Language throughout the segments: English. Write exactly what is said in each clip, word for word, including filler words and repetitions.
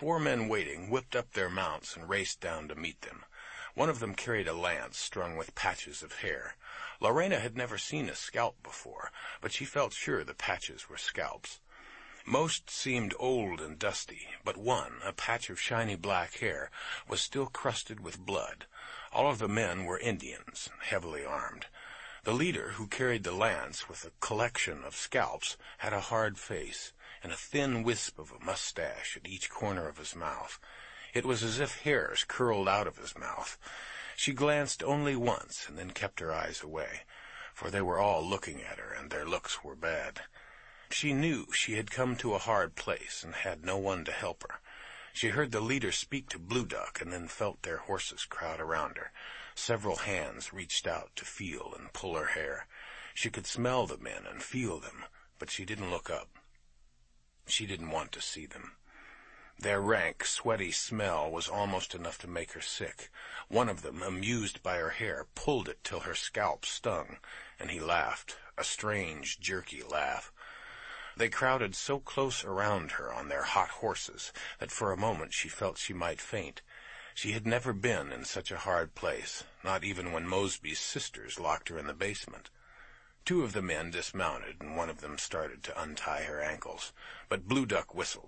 four men waiting whipped up their mounts and raced down to meet them. One of them carried a lance strung with patches of hair. Lorena had never seen a scalp before, but she felt sure the patches were scalps. Most seemed old and dusty, but one, a patch of shiny black hair, was still crusted with blood. All of the men were Indians, heavily armed. The leader, who carried the lance with a collection of scalps, had a hard face and a thin wisp of a mustache at each corner of his mouth. It was as if hairs curled out of his mouth. She glanced only once and then kept her eyes away, for they were all looking at her, and their looks were bad. She knew she had come to a hard place and had no one to help her. She heard the leader speak to Blue Duck and then felt their horses crowd around her. Several hands reached out to feel and pull her hair. She could smell the men and feel them, but she didn't look up. She didn't want to see them. Their rank, sweaty smell was almost enough to make her sick. One of them, amused by her hair, pulled it till her scalp stung, and he laughed, a strange, jerky laugh. They crowded so close around her on their hot horses that for a moment she felt she might faint. She had never been in such a hard place, not even when Mosby's sisters locked her in the basement. Two of the men dismounted, and one of them started to untie her ankles, but Blue Duck whistled.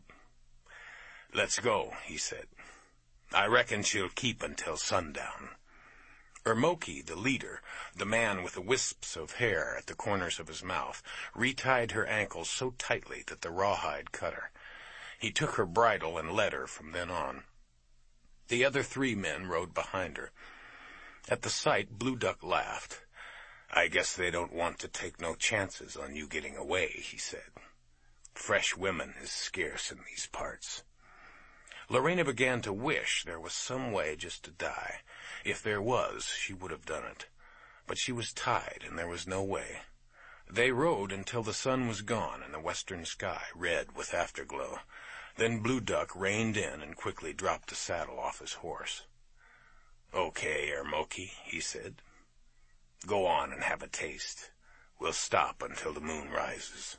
"Let's go," he said. "I reckon she'll keep until sundown." Ermoki, the leader, the man with the wisps of hair at the corners of his mouth, retied her ankles so tightly that the rawhide cut her. He took her bridle and led her from then on. The other three men rode behind her. At the sight, Blue Duck laughed. "I guess they don't want to take no chances on you getting away," he said. "Fresh women is scarce in these parts." Lorena began to wish there was some way just to die. If there was, she would have done it. But she was tied, and there was no way. They rode until the sun was gone and the western sky red with afterglow. Then Blue Duck reined in and quickly dropped the saddle off his horse. "Okay, Ermoki," he said. "Go on and have a taste. We'll stop until the moon rises."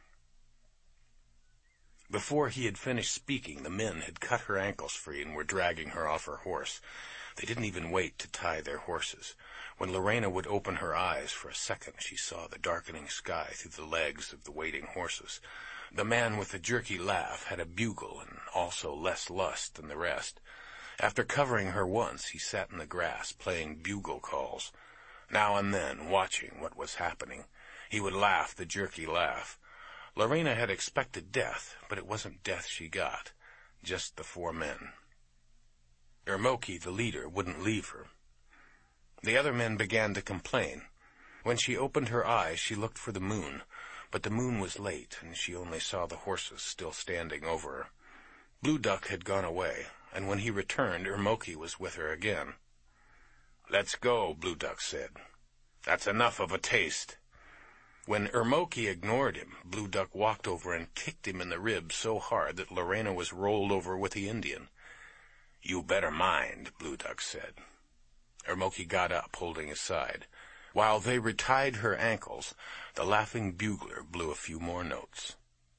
Before he had finished speaking, the men had cut her ankles free and were dragging her off her horse. They didn't even wait to tie their horses. When Lorena would open her eyes for a second, she saw the darkening sky through the legs of the waiting horses. The man with the jerky laugh had a bugle and also less lust than the rest. After covering her once, he sat in the grass playing bugle calls. Now and then, watching what was happening, he would laugh the jerky laugh. Lorena had expected death, but it wasn't death she got, just the four men. Ermoki, the leader, wouldn't leave her. The other men began to complain. When she opened her eyes, she looked for the moon, but the moon was late, and she only saw the horses still standing over her. Blue Duck had gone away, and when he returned, Ermoki was with her again. "Let's go," Blue Duck said. "That's enough of a taste." When Ermoki ignored him, Blue Duck walked over and kicked him in the ribs so hard that Lorena was rolled over with the Indian. "You better mind," Blue Duck said. Ermoki got up, holding his side. While they retied her ankles, the laughing bugler blew a few more notes.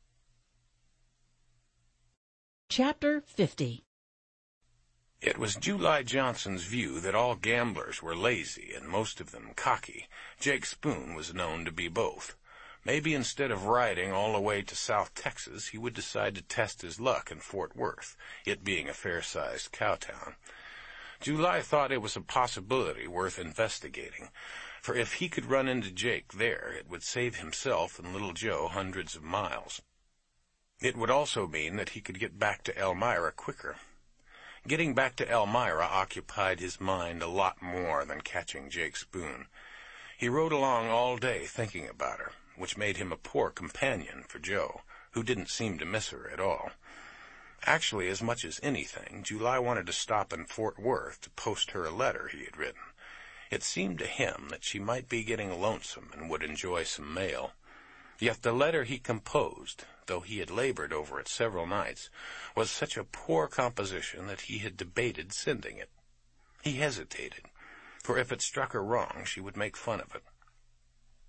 Chapter fifty. It was July Johnson's view that all gamblers were lazy and most of them cocky. Jake Spoon was known to be both. Maybe instead of riding all the way to South Texas, he would decide to test his luck in Fort Worth, it being a fair-sized cowtown. July thought it was a possibility worth investigating, for if he could run into Jake there, it would save himself and Little Joe hundreds of miles. It would also mean that he could get back to Elmira quicker. Getting back to Elmira occupied his mind a lot more than catching Jake Spoon. He rode along all day thinking about her, which made him a poor companion for Joe, who didn't seem to miss her at all. Actually, as much as anything, July wanted to stop in Fort Worth to post her a letter he had written. It seemed to him that she might be getting lonesome and would enjoy some mail. Yet the letter he composed, though he had labored over it several nights, was such a poor composition that he had debated sending it. He hesitated, for if it struck her wrong, she would make fun of it.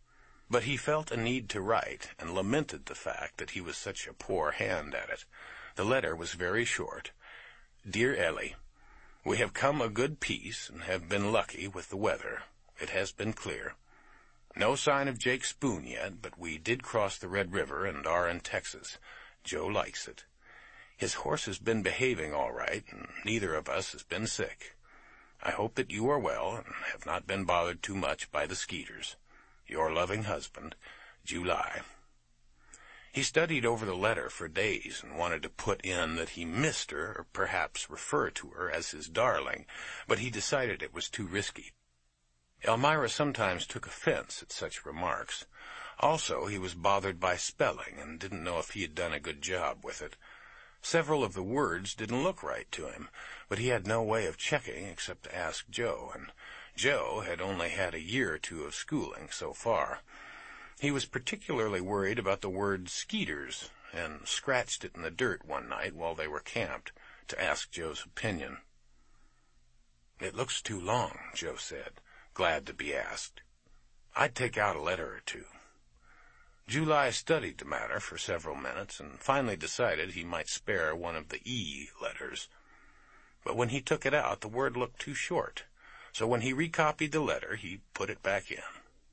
But he felt a need to write, and lamented the fact that he was such a poor hand at it. The letter was very short. Dear Ellie, we have come a good piece and have been lucky with the weather. It has been clear. No sign of Jake Spoon yet, but we did cross the Red River and are in Texas. Joe likes it. His horse has been behaving all right, and neither of us has been sick. I hope that you are well and have not been bothered too much by the Skeeters. Your loving husband, July. He studied over the letter for days and wanted to put in that he missed her, or perhaps refer to her as his darling, but he decided it was too risky. Elmira sometimes took offense at such remarks. Also, he was bothered by spelling and didn't know if he had done a good job with it. Several of the words didn't look right to him, but he had no way of checking except to ask Joe, and Joe had only had a year or two of schooling so far. He was particularly worried about the word Skeeters, and scratched it in the dirt one night while they were camped to ask Joe's opinion. It looks too long, Joe said, glad to be asked. I'd take out a letter or two. July studied the matter for several minutes and finally decided he might spare one of the E letters. But when he took it out, the word looked too short, so when he recopied the letter, he put it back in.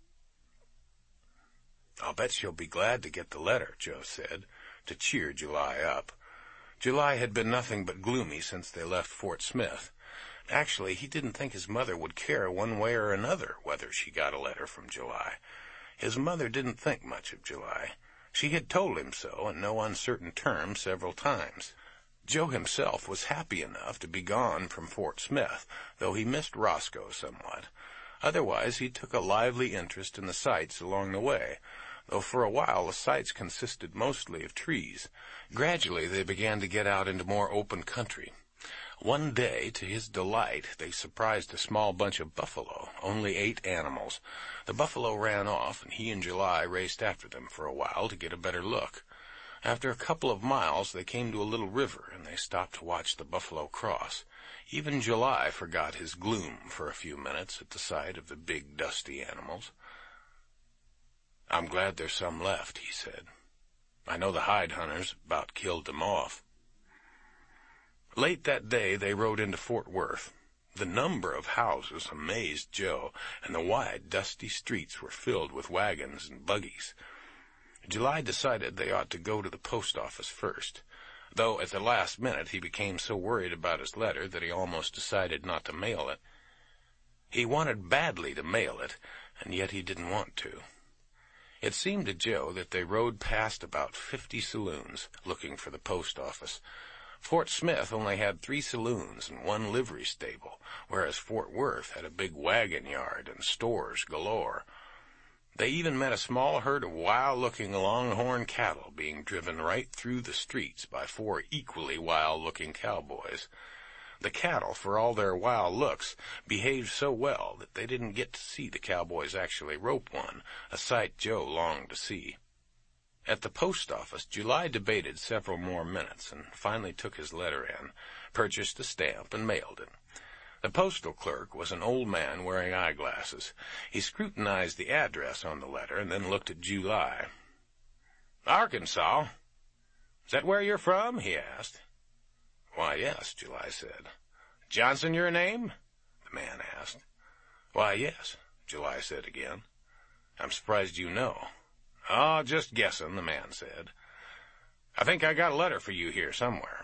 I'll bet she'll be glad to get the letter, Joe said, to cheer July up. July had been nothing but gloomy since they left Fort Smith. Actually, he didn't think his mother would care one way or another whether she got a letter from July. His mother didn't think much of July. She had told him so in no uncertain terms several times. Joe himself was happy enough to be gone from Fort Smith, though he missed Roscoe somewhat. Otherwise, he took a lively interest in the sights along the way, though for a while the sights consisted mostly of trees. Gradually, they began to get out into more open country. One day, to his delight, they surprised a small bunch of buffalo, only eight animals. The buffalo ran off, and he and July raced after them for a while to get a better look. After a couple of miles, they came to a little river, and they stopped to watch the buffalo cross. Even July forgot his gloom for a few minutes at the sight of the big, dusty animals. I'm glad there's some left, he said. I know the hide hunters about killed them off. Late that day, they rode into Fort Worth. The number of houses amazed Joe, and the wide, dusty streets were filled with wagons and buggies. July decided they ought to go to the post office first, though at the last minute he became so worried about his letter that he almost decided not to mail it. He wanted badly to mail it, and yet he didn't want to. It seemed to Joe that they rode past about fifty saloons, looking for the post office. Fort Smith only had three saloons and one livery stable, whereas Fort Worth had a big wagon yard and stores galore. They even met a small herd of wild-looking longhorn cattle being driven right through the streets by four equally wild-looking cowboys. The cattle, for all their wild looks, behaved so well that they didn't get to see the cowboys actually rope one, a sight Joe longed to see. At the post office, July debated several more minutes and finally took his letter in, purchased a stamp, and mailed it. The postal clerk was an old man wearing eyeglasses. He scrutinized the address on the letter and then looked at July. Arkansas? Is that where you're from? He asked. Why, yes, July said. Johnson your name? The man asked. Why, yes, July said again. I'm surprised you know. Oh, just guessing, the man said. I think I got a letter for you here somewhere.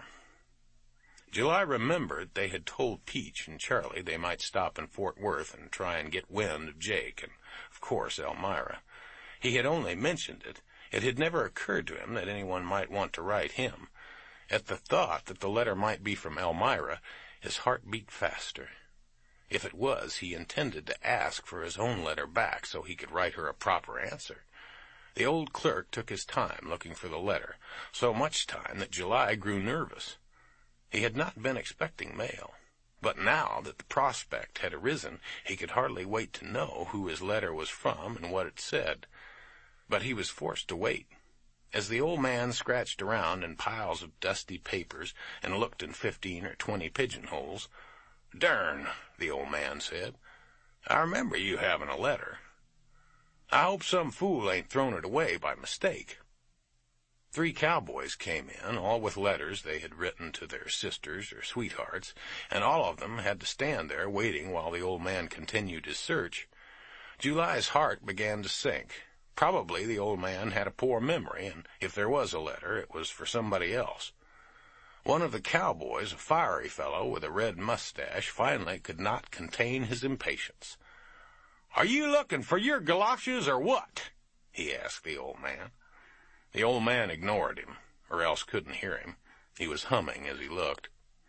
July remembered they had told Peach and Charlie they might stop in Fort Worth and try and get wind of Jake and, of course, Elmira. He had only mentioned it. It had never occurred to him that anyone might want to write him. At the thought that the letter might be from Elmira, his heart beat faster. If it was, he intended to ask for his own letter back so he could write her a proper answer. The old clerk took his time looking for the letter, so much time that July grew nervous. He had not been expecting mail, but now that the prospect had arisen, he could hardly wait to know who his letter was from and what it said. But he was forced to wait. As the old man scratched around in piles of dusty papers and looked in fifteen or twenty pigeonholes, "Dern," the old man said, "I remember you having a letter. I hope some fool ain't thrown it away by mistake." Three cowboys came in, all with letters they had written to their sisters or sweethearts, and all of them had to stand there waiting while the old man continued his search. July's heart began to sink. Probably the old man had a poor memory, and if there was a letter, it was for somebody else. One of the cowboys, a fiery fellow with a red mustache, finally could not contain his impatience. "Are you looking for your galoshes or what?" he asked the old man. The old man ignored him, or else couldn't hear him. He was humming as he looked.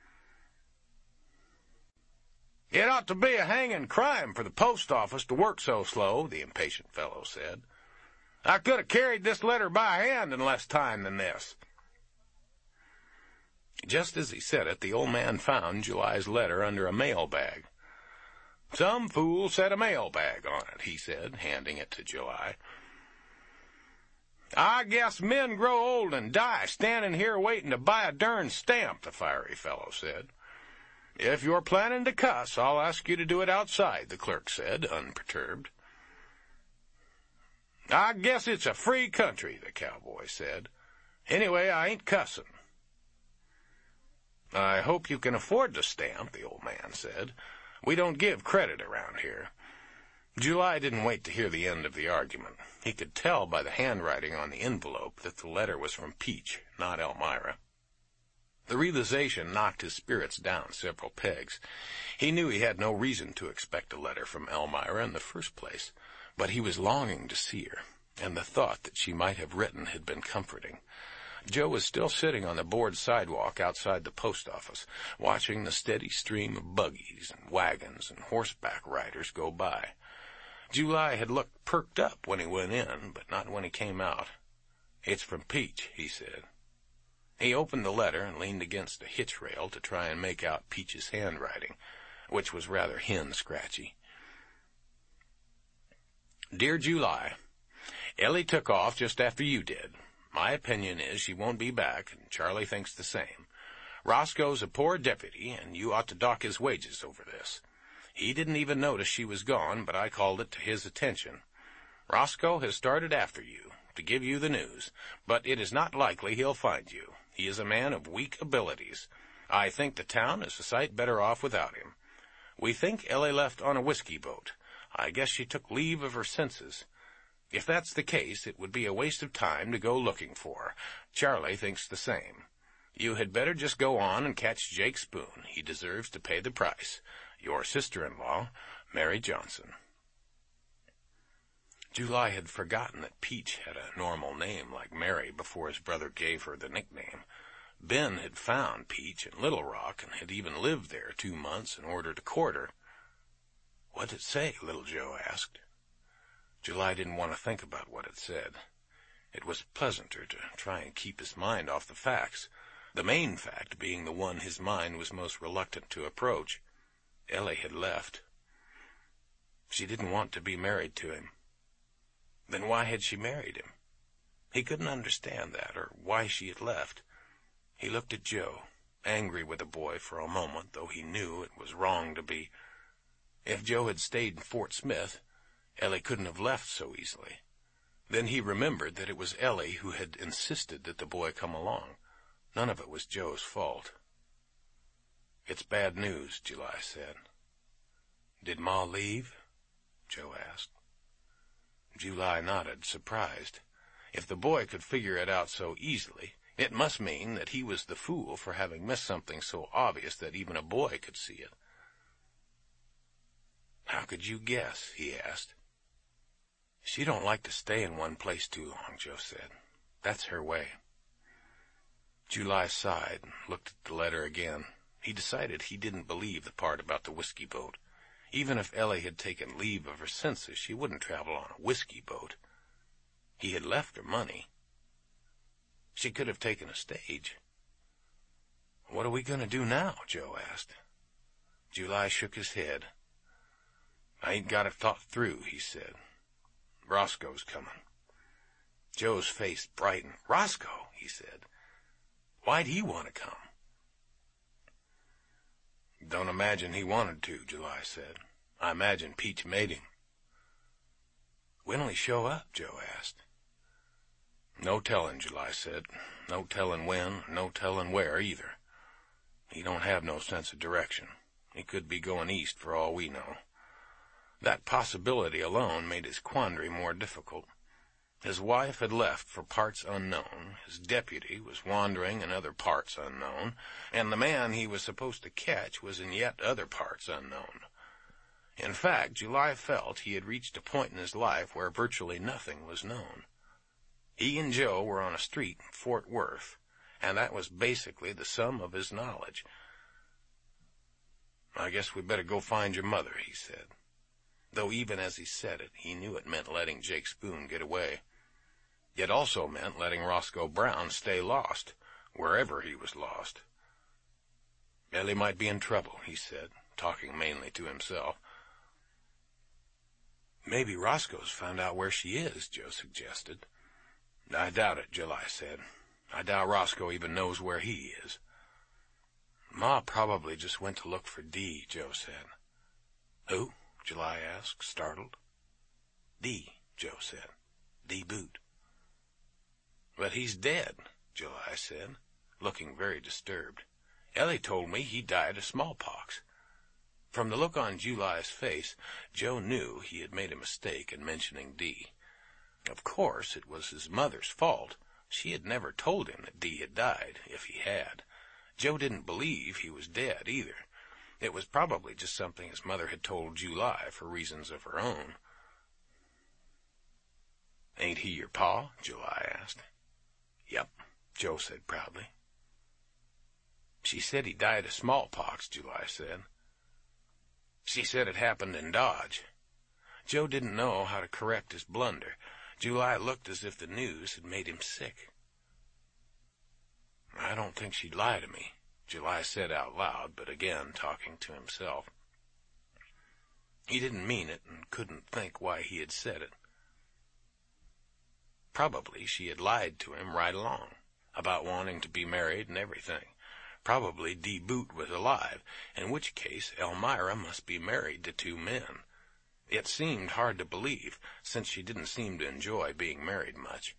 "It ought to be a hanging crime for the post office to work so slow," the impatient fellow said. "I could have carried this letter by hand in less time than this." Just as he said it, the old man found July's letter under a mail bag. "Some fool set a mail bag on it," he said, handing it to July. "I guess men grow old and die standing here waiting to buy a darn stamp," the fiery fellow said. "If you're planning to cuss, I'll ask you to do it outside," the clerk said, unperturbed. "I guess it's a free country," the cowboy said. "Anyway, I ain't cussing." "I hope you can afford the stamp," the old man said. "We don't give credit around here." July didn't wait to hear the end of the argument. He could tell by the handwriting on the envelope that the letter was from Peach, not Elmira. The realization knocked his spirits down several pegs. He knew he had no reason to expect a letter from Elmira in the first place, but he was longing to see her, and the thought that she might have written had been comforting. Joe was still sitting on the board sidewalk outside the post office, watching the steady stream of buggies and wagons and horseback riders go by. July had looked perked up when he went in, but not when he came out. "It's from Peach," he said. He opened the letter and leaned against a hitch rail to try and make out Peach's handwriting, which was rather hen-scratchy. "Dear July, Ellie took off just after you did. My opinion is she won't be back, and Charlie thinks the same. Roscoe's a poor deputy, and you ought to dock his wages over this. He didn't even notice she was gone, but I called it to his attention. Roscoe has started after you, to give you the news, but it is not likely he'll find you. He is a man of weak abilities. I think the town is a sight better off without him. We think Ellie left on a whiskey boat. I guess she took leave of her senses. If that's the case, it would be a waste of time to go looking for her. Charlie thinks the same. You had better just go on and catch Jake Spoon. He deserves to pay the price. Your sister-in-law, Mary Johnson." July had forgotten that Peach had a normal name like Mary before his brother gave her the nickname. Ben had found Peach in Little Rock and had even lived there two months in order to court her. "What'd it say?" Little Joe asked. July didn't want to think about what it said. It was pleasanter to try and keep his mind off the facts, the main fact being the one his mind was most reluctant to approach. Ellie had left. She didn't want to be married to him. Then why had she married him? He couldn't understand that, or why she had left. He looked at Joe, angry with the boy for a moment, though he knew it was wrong to be. If Joe had stayed in Fort Smith, Ellie couldn't have left so easily. Then he remembered that it was Ellie who had insisted that the boy come along. None of it was Joe's fault. "It's bad news," July said. "Did Ma leave?" Joe asked. July nodded, surprised. If the boy could figure it out so easily, it must mean that he was the fool for having missed something so obvious that even a boy could see it. "How could you guess?" he asked. "She don't like to stay in one place too long," Joe said. "That's her way." July sighed and looked at the letter again. He decided he didn't believe the part about the whiskey boat. Even if Ellie had taken leave of her senses, she wouldn't travel on a whiskey boat. He had left her money. She could have taken a stage. "What are we going to do now?" Joe asked. July shook his head. "I ain't got it thought through," he said. "Roscoe's coming." Joe's face brightened. "Roscoe," he said. "Why'd he want to come?" "Don't imagine he wanted to," July said. "I imagine Peach made him." "When'll he show up?" Joe asked. No telling, July said. No telling when, no telling where either. He don't have no sense of direction. He could be going east for all we know. That possibility alone made his quandary more difficult. His wife had left for parts unknown, his deputy was wandering in other parts unknown, and the man he was supposed to catch was in yet other parts unknown. In fact, July felt he had reached a point in his life where virtually nothing was known. He and Joe were on a street in Fort Worth, and that was basically the sum of his knowledge. "I guess we better go find your mother," he said. Though even as he said it, he knew it meant letting Jake Spoon get away. It also meant letting Roscoe Brown stay lost, wherever he was lost. "Ellie might be in trouble," he said, talking mainly to himself. "Maybe Roscoe's found out where she is," Joe suggested. "I doubt it," July said. "I doubt Roscoe even knows where he is." "Ma probably just went to look for Dee," Joe said. "Who?" July asked, startled. "Dee," Joe said. "Dee Boot." "But he's dead," July said, looking very disturbed. "Ellie told me he died of smallpox." From the look on July's face, Joe knew he had made a mistake in mentioning Dee. Of course, it was his mother's fault. She had never told him that Dee had died, if he had. Joe didn't believe he was dead, either. It was probably just something his mother had told July for reasons of her own. "Ain't he your pa?" July asked. "Yep," Joe said proudly. "She said he died of smallpox," July said. "She said it happened in Dodge." Joe didn't know how to correct his blunder. July looked as if the news had made him sick. "I don't think she'd lie to me," July said out loud, but again talking to himself. He didn't mean it and couldn't think why he had said it. Probably she had lied to him right along, about wanting to be married and everything. Probably Dee Boot was alive, in which case Elmira must be married to two men. It seemed hard to believe, since she didn't seem to enjoy being married much.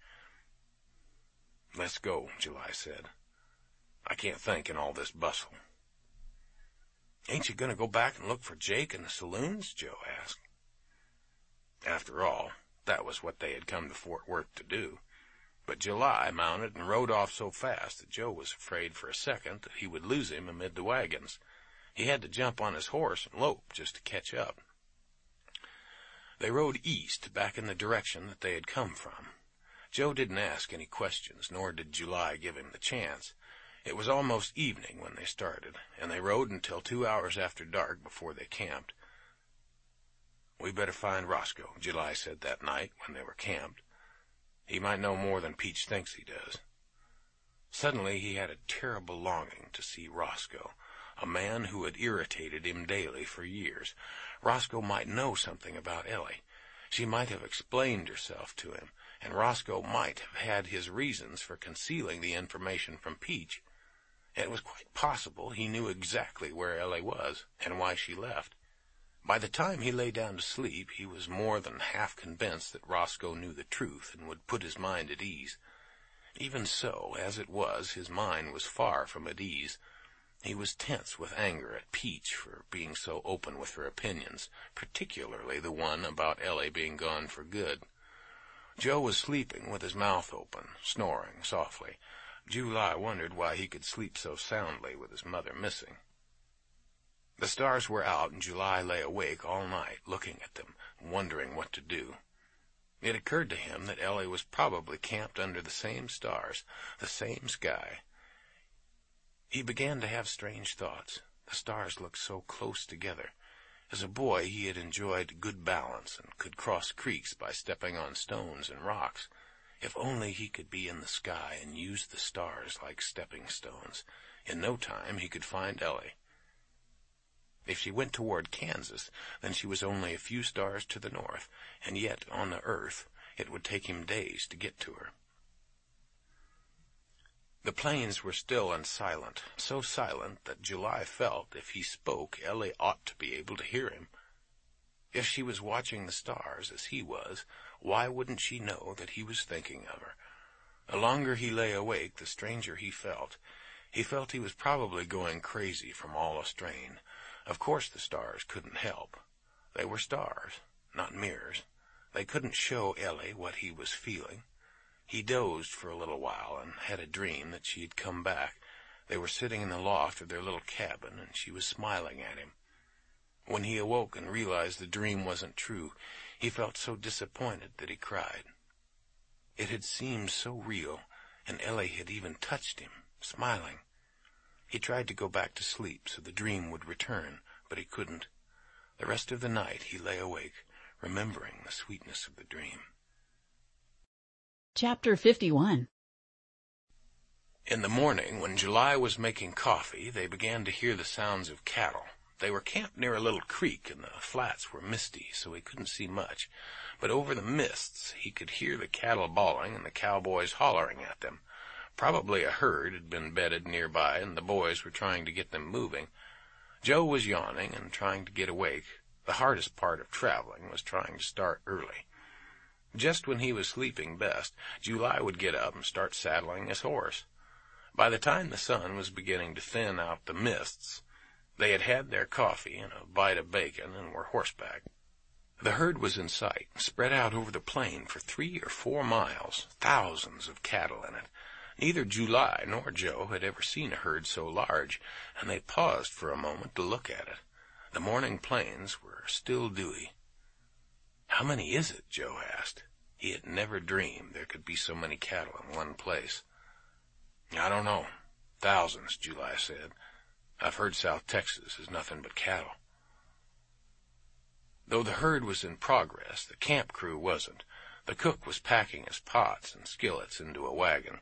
"Let's go," July said. "I can't think in all this bustle." "Ain't you going to go back and look for Jake in the saloons?" Joe asked. After all, that was what they had come to Fort Worth to do. But July mounted and rode off so fast that Joe was afraid for a second that he would lose him amid the wagons. He had to jump on his horse and lope just to catch up. They rode east, back in the direction that they had come from. Joe didn't ask any questions, nor did July give him the chance. It was almost evening when they started, and they rode until two hours after dark before they camped. "We better find Roscoe," July said that night when they were camped. "He might know more than Peach thinks he does." Suddenly he had a terrible longing to see Roscoe, a man who had irritated him daily for years. Roscoe might know something about Ellie. She might have explained herself to him, and Roscoe might have had his reasons for concealing the information from Peach. It was quite possible he knew exactly where Ellie was and why she left. By the time he lay down to sleep, he was more than half convinced that Roscoe knew the truth and would put his mind at ease. Even so, as it was, his mind was far from at ease. He was tense with anger at Peach for being so open with her opinions, particularly the one about Ellie being gone for good. Joe was sleeping with his mouth open, snoring softly. July wondered why he could sleep so soundly with his mother missing. The stars were out, and July lay awake all night, looking at them, wondering what to do. It occurred to him that Ellie was probably camped under the same stars, the same sky. He began to have strange thoughts. The stars looked so close together. As a boy, he had enjoyed good balance and could cross creeks by stepping on stones and rocks. If only he could be in the sky and use the stars like stepping stones. In no time, he could find Ellie. If she went toward Kansas, then she was only a few stars to the north, and yet on the earth it would take him days to get to her. The plains were still and silent, so silent that July felt if he spoke, Ellie ought to be able to hear him. If she was watching the stars as he was, why wouldn't she know that he was thinking of her? The longer he lay awake, the stranger he felt. He felt he was probably going crazy from all the strain. Of course the stars couldn't help. They were stars, not mirrors. They couldn't show Ellie what he was feeling. He dozed for a little while and had a dream that she had come back. They were sitting in the loft of their little cabin, and she was smiling at him. When he awoke and realized the dream wasn't true, he felt so disappointed that he cried. It had seemed so real, and Ellie had even touched him, smiling. He tried to go back to sleep so the dream would return, but he couldn't. The rest of the night he lay awake, remembering the sweetness of the dream. Chapter fifty-one. In the morning, when July was making coffee, they began to hear the sounds of cattle. They were camped near a little creek, and the flats were misty, so he couldn't see much. But over the mists, he could hear the cattle bawling and the cowboys hollering at them. Probably a herd had been bedded nearby, and the boys were trying to get them moving. Joe was yawning and trying to get awake. The hardest part of traveling was trying to start early. Just when he was sleeping best, July would get up and start saddling his horse. By the time the sun was beginning to thin out the mists, they had had their coffee and a bite of bacon and were horseback. The herd was in sight, spread out over the plain for three or four miles, thousands of cattle in it. Neither July nor Joe had ever seen a herd so large, and they paused for a moment to look at it. The morning plains were still dewy. "How many is it?" Joe asked. He had never dreamed there could be so many cattle in one place. "I don't know. Thousands," July said. "I've heard South Texas is nothing but cattle." Though the herd was in progress, the camp crew wasn't. The cook was packing his pots and skillets into a wagon.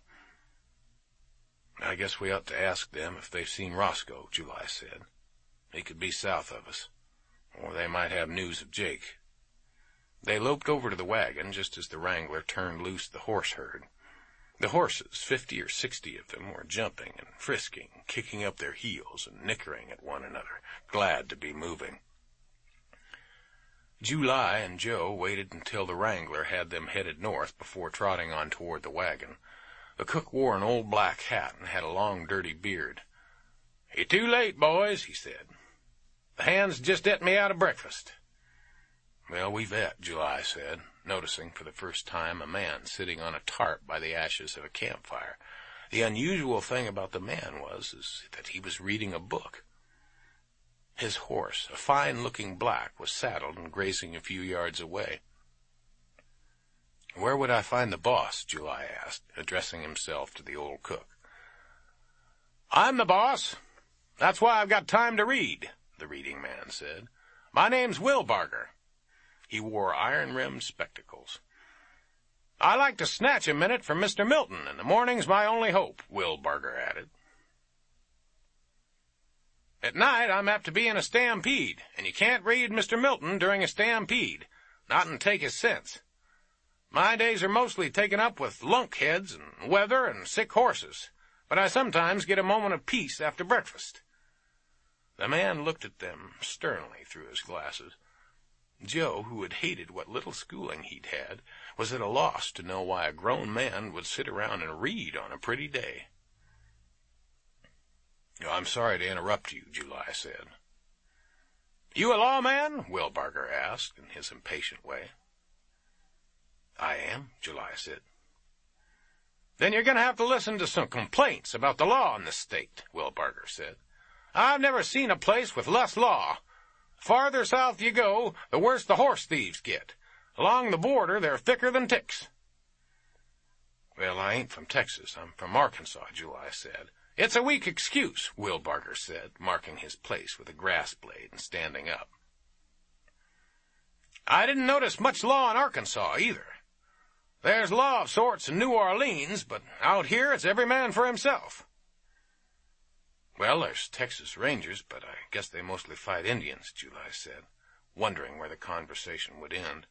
"I guess we ought to ask them if they've seen Roscoe," July said. "He could be south of us, or they might have news of Jake." They loped over to the wagon just as the wrangler turned loose the horse herd. The horses, fifty or sixty of them, were jumping and frisking, kicking up their heels and nickering at one another, glad to be moving. July and Joe waited until the wrangler had them headed north before trotting on toward the wagon. The cook wore an old black hat and had a long, dirty beard. "You're too late, boys," he said. "The hands just et me out of breakfast." "Well, we've et," July said, noticing for the first time a man sitting on a tarp by the ashes of a campfire. The unusual thing about the man was is that he was reading a book. His horse, a fine-looking black, was saddled and grazing a few yards away. "Where would I find the boss?" July asked, addressing himself to the old cook. "I'm the boss. That's why I've got time to read," the reading man said. "My name's Will Barger." He wore iron-rimmed spectacles. "I like to snatch a minute from Mister Milton, and the morning's my only hope," Will Barger added. "At night I'm apt to be in a stampede, and you can't read Mister Milton during a stampede, not and take his sense. My days are mostly taken up with lunkheads and weather and sick horses, but I sometimes get a moment of peace after breakfast." The man looked at them sternly through his glasses. Joe, who had hated what little schooling he'd had, was at a loss to know why a grown man would sit around and read on a pretty day. "I'm sorry to interrupt you," July said. "You a lawman?" Will Barger asked in his impatient way. "I am," July said. "Then you're going to have to listen to some complaints about the law in this state," Will Barger said. "I've never seen a place with less law. Farther south you go, the worse the horse thieves get. Along the border, they're thicker than ticks." "Well, I ain't from Texas. I'm from Arkansas," July said. "It's a weak excuse," Will Barger said, marking his place with a grass blade and standing up. "I didn't notice much law in Arkansas, either. There's law of sorts in New Orleans, but out here it's every man for himself." "Well, there's Texas Rangers, but I guess they mostly fight Indians," July said, wondering where the conversation would end.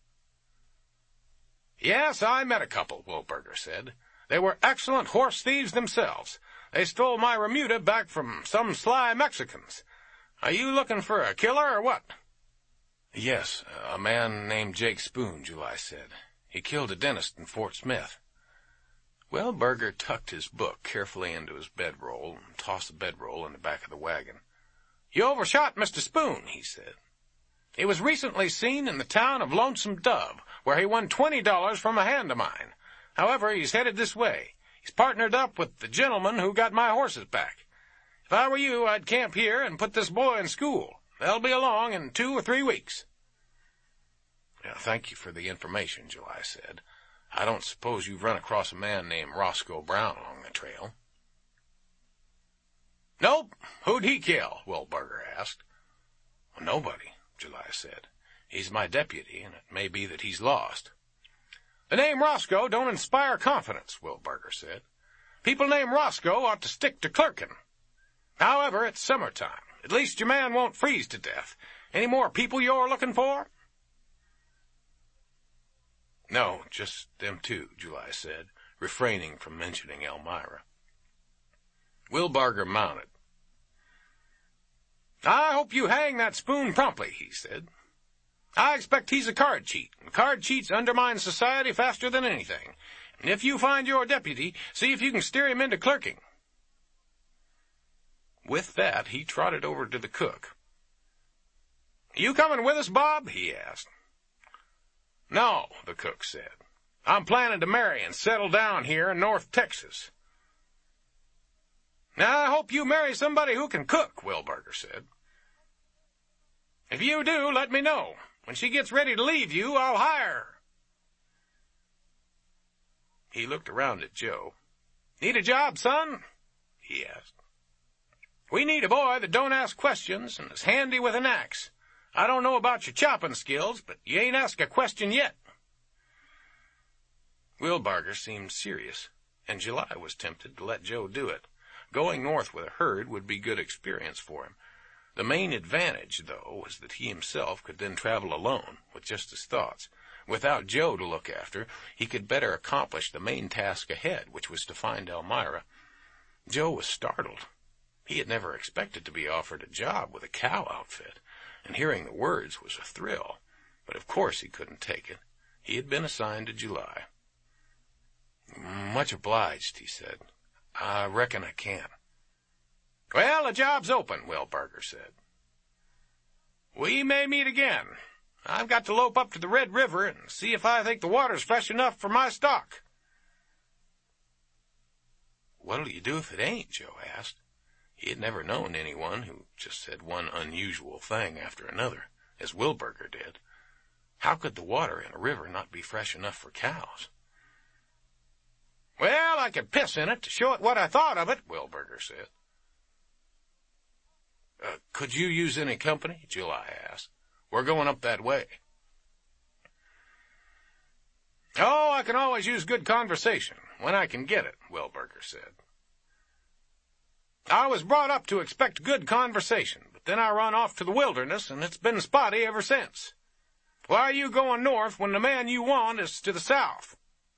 "Yes, I met a couple," Will Barger said. "They were excellent horse thieves themselves. They stole my remuda back from some sly Mexicans. Are you looking for a killer or what?" "Yes, a man named Jake Spoon," July said. "He killed a dentist in Fort Smith." Wellberger tucked his book carefully into his bedroll and tossed the bedroll in the back of the wagon. "You overshot Mister Spoon," he said. "He was recently seen in the town of Lonesome Dove, where he won twenty dollars from a hand of mine. However, he's headed this way. He's partnered up with the gentleman who got my horses back. If I were you, I'd camp here and put this boy in school. They'll be along in two or three weeks." "Yeah, thank you for the information," July said. "I don't suppose you've run across a man named Roscoe Brown along the trail?" "Nope. Who'd he kill?" Wellberger asked. "Well, nobody," July said. "He's my deputy, and it may be that he's lost." "The name Roscoe don't inspire confidence," Wellberger said. "People named Roscoe ought to stick to clerking. However, it's summertime. At least your man won't freeze to death. Any more people you're looking for?" "No, just them two," July said, refraining from mentioning Elmira. Wellberger mounted. "I hope you hang that Spoon promptly," he said. "I expect he's a card cheat, and card cheats undermine society faster than anything. And if you find your deputy, see if you can steer him into clerking." With that, he trotted over to the cook. "You coming with us, Bob?" he asked. "No," the cook said. "I'm planning to marry and settle down here in North Texas." "Now, I hope you marry somebody who can cook," Wellberger said. "If you do, let me know. When she gets ready to leave you, I'll hire her." He looked around at Joe. "Need a job, son?" he asked. "We need a boy that don't ask questions and is handy with an axe. I don't know about your chopping skills, but you ain't asked a question yet." Wellberger seemed serious, and July was tempted to let Joe do it. Going north with a herd would be good experience for him. The main advantage, though, was that he himself could then travel alone, with just his thoughts. Without Joe to look after, he could better accomplish the main task ahead, which was to find Elmira. Joe was startled. He had never expected to be offered a job with a cow outfit, and hearing the words was a thrill. But of course he couldn't take it. He had been assigned to July. "Much obliged," he said. "I reckon I can." "Well, the job's open," Wellberger said. "We may meet again. I've got to lope up to the Red River and see if I think the water's fresh enough for my stock." "What'll you do if it ain't?" Joe asked. He had never known anyone who just said one unusual thing after another, as Wellberger did. How could the water in a river not be fresh enough for cows? "Well, I could piss in it to show it what I thought of it," Wellberger said. Uh, could you use any company?" July asked. "We're going up that way." "Oh, I can always use good conversation, when I can get it," Wellberger said. "I was brought up to expect good conversation, but then I run off to the wilderness, and it's been spotty ever since. Why are you going north when the man you want is to the south?"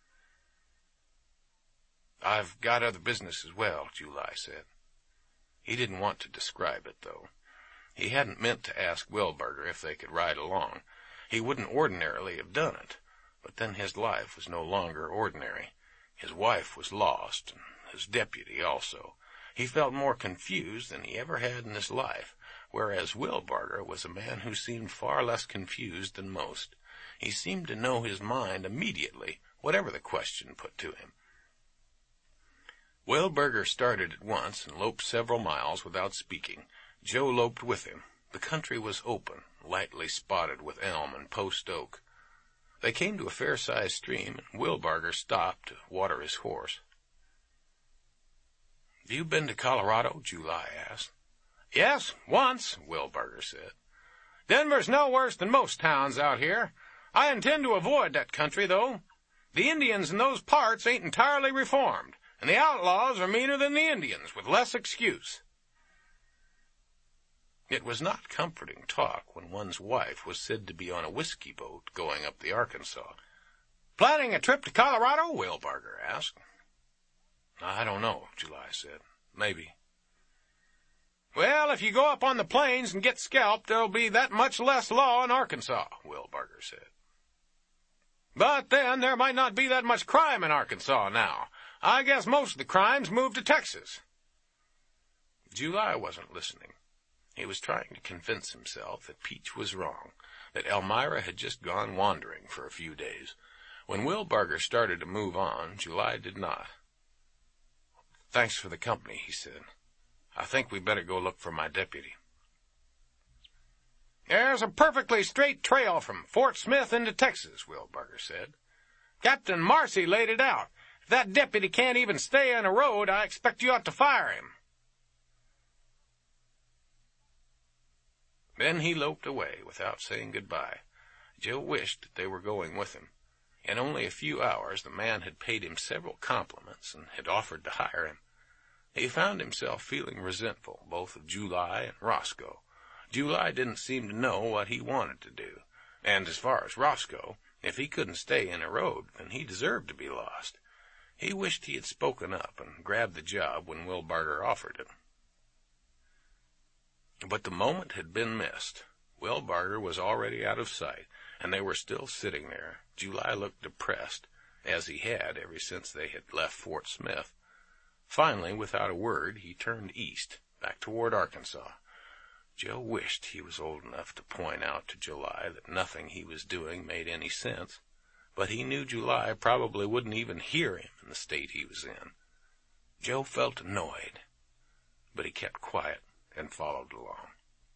"I've got other business as well," July said. He didn't want to describe it, though. He hadn't meant to ask Wellberger if they could ride along. He wouldn't ordinarily have done it, but then his life was no longer ordinary. His wife was lost, and his deputy also. He felt more confused than he ever had in his life, whereas Wellberger was a man who seemed far less confused than most. He seemed to know his mind immediately, whatever the question put to him. Wellberger started at once and loped several miles without speaking. Joe loped with him. The country was open, lightly spotted with elm and post oak. They came to a fair-sized stream, and Wellberger stopped to water his horse. "Have you been to Colorado?" July asked. "Yes, once," Wellberger said. "Denver's no worse than most towns out here. I intend to avoid that country, though. The Indians in those parts ain't entirely reformed, and the outlaws are meaner than the Indians, with less excuse." It was not comforting talk when one's wife was said to be on a whiskey boat going up the Arkansas. "Planning a trip to Colorado?" Wellberger asked. "I don't know," July said. "Maybe." "Well, if you go up on the plains and get scalped, there'll be that much less law in Arkansas," Wellberger said. "But then there might not be that much crime in Arkansas now. I guess most of the crimes moved to Texas. July wasn't listening. He was trying to convince himself that Peach was wrong, that Elmira had just gone wandering for a few days. When Wilbarger started to move on, July did not. "Thanks for the company," he said. "I think we better go look for my deputy." "There's a perfectly straight trail from Fort Smith into Texas," Wilbarger said. "Captain Marcy laid it out. If that deputy can't even stay on a road, I expect you ought to fire him." Then he loped away without saying goodbye. Joe wished that they were going with him. In only a few hours the man had paid him several compliments and had offered to hire him. He found himself feeling resentful both of July and Roscoe. July didn't seem to know what he wanted to do, and as far as Roscoe, if he couldn't stay in a road, then he deserved to be lost. He wished he had spoken up and grabbed the job when Wilbarger offered it. But the moment had been missed. Wilbarger was already out of sight, and they were still sitting there. July looked depressed, as he had ever since they had left Fort Smith. Finally, without a word, he turned east, back toward Arkansas. Joe wished he was old enough to point out to July that nothing he was doing made any sense, but he knew July probably wouldn't even hear him in the state he was in. Joe felt annoyed, but he kept quiet and followed along.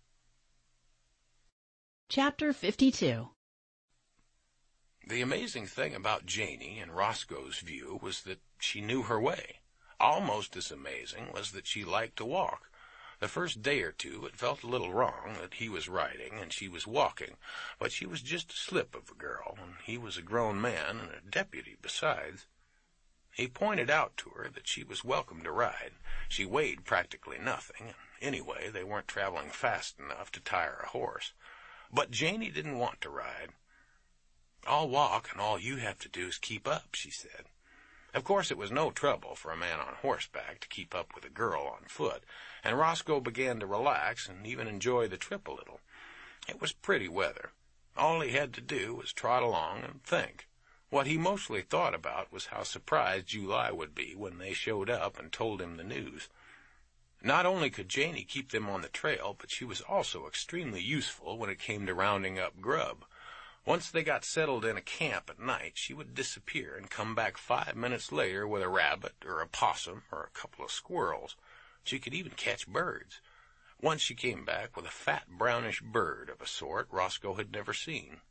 Chapter fifty-two. The amazing thing about Janey, in Roscoe's view, was that she knew her way. Almost as amazing was that she liked to walk. The first day or two it felt a little wrong that he was riding and she was walking, but she was just a slip of a girl, and he was a grown man and a deputy besides. He pointed out to her that she was welcome to ride. She weighed practically nothing, and anyway they weren't traveling fast enough to tire a horse. But Janey didn't want to ride. "I'll walk, and all you have to do is keep up," she said. Of course, it was no trouble for a man on horseback to keep up with a girl on foot, and Roscoe began to relax and even enjoy the trip a little. It was pretty weather. All he had to do was trot along and think. What he mostly thought about was how surprised July would be when they showed up and told him the news. Not only could Janey keep them on the trail, but she was also extremely useful when it came to rounding up grub. Once they got settled in a camp at night, she would disappear and come back five minutes later with a rabbit or a possum or a couple of squirrels. She could even catch birds. Once she came back with a fat brownish bird of a sort Roscoe had never seen.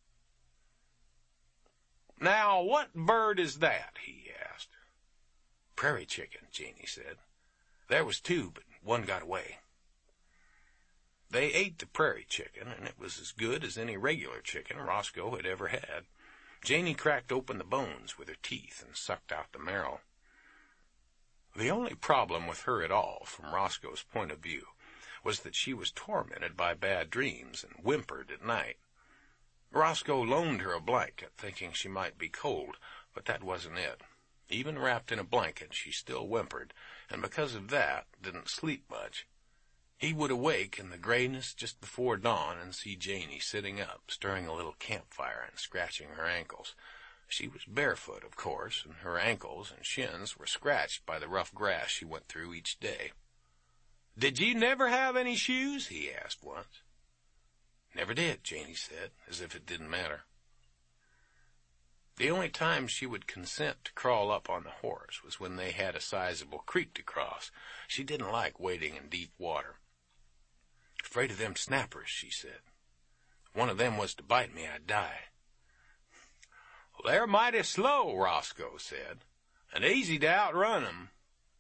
"Now, what bird is that?" he asked. "Prairie chicken," Janey said. "There was two, but one got away." They ate the prairie chicken, and it was as good as any regular chicken Roscoe had ever had. Janey cracked open the bones with her teeth and sucked out the marrow. The only problem with her at all, from Roscoe's point of view, was that she was tormented by bad dreams and whimpered at night. Roscoe loaned her a blanket, thinking she might be cold, but that wasn't it. Even wrapped in a blanket, she still whimpered, and because of that, didn't sleep much. He would awake in the grayness just before dawn and see Janey sitting up, stirring a little campfire and scratching her ankles. She was barefoot, of course, and her ankles and shins were scratched by the rough grass she went through each day. "Did you never have any shoes?" he asked once. "Never did," Janey said, as if it didn't matter. The only time she would consent to crawl up on the horse was when they had a sizable creek to cross. She didn't like wading in deep water. "Afraid of them snappers," she said. "If one of them was to bite me, I'd die." "They're mighty slow," Roscoe said, "and easy to outrun 'em."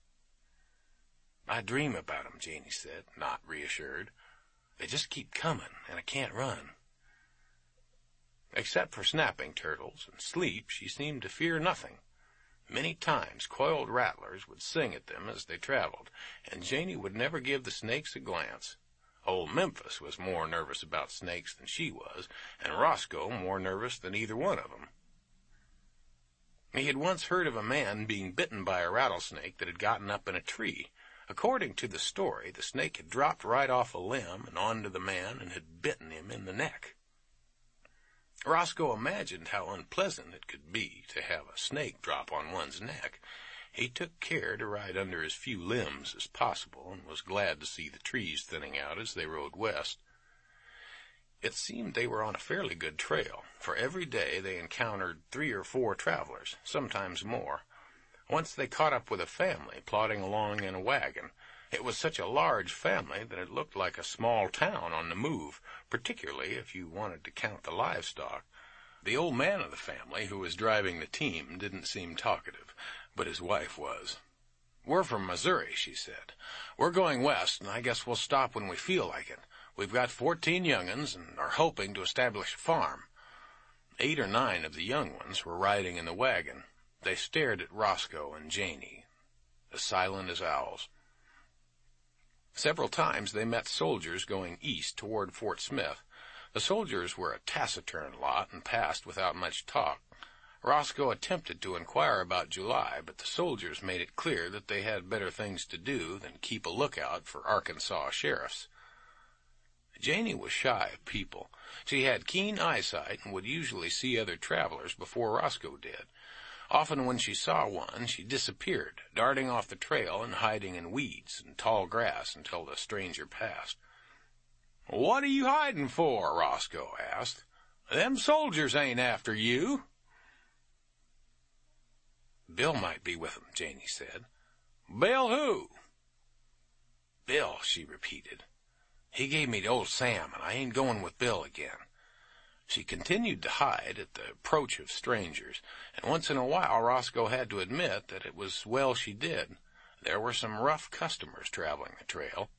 "I dream about 'em," Janey said, not reassured. "They just keep coming, and I can't run." Except for snapping turtles and sleep, she seemed to fear nothing. Many times coiled rattlers would sing at them as they traveled, and Janey would never give the snakes a glance. Old Memphis was more nervous about snakes than she was, and Roscoe more nervous than either one of them. He had once heard of a man being bitten by a rattlesnake that had gotten up in a tree. According to the story, the snake had dropped right off a limb and onto the man and had bitten him in the neck. Roscoe imagined how unpleasant it could be to have a snake drop on one's neck. He took care to ride under as few limbs as possible, and was glad to see the trees thinning out as they rode west. It seemed they were on a fairly good trail, for every day they encountered three or four travelers, sometimes more. Once they caught up with a family plodding along in a wagon. It was such a large family that it looked like a small town on the move, particularly if you wanted to count the livestock. The old man of the family, who was driving the team, didn't seem talkative, but his wife was. "We're from Missouri," she said. "We're going west, and I guess we'll stop when we feel like it. We've got fourteen young'uns and are hoping to establish a farm." Eight or nine of the young ones were riding in the wagon. They stared at Roscoe and Janey, as silent as owls. Several times they met soldiers going east toward Fort Smith. The soldiers were a taciturn lot and passed without much talk. Roscoe attempted to inquire about July, but the soldiers made it clear that they had better things to do than keep a lookout for Arkansas sheriffs. Janey was shy of people. She had keen eyesight and would usually see other travelers before Roscoe did. Often when she saw one, she disappeared, darting off the trail and hiding in weeds and tall grass until the stranger passed. "What are you hiding for?" Roscoe asked. "Them soldiers ain't after you." "Bill might be with 'em," Janey said. "Bill who?" "Bill," she repeated. "He gave me to old Sam, and I ain't going with Bill again." She continued to hide at the approach of strangers, and once in a while Roscoe had to admit that it was well she did. There were some rough customers traveling the trail.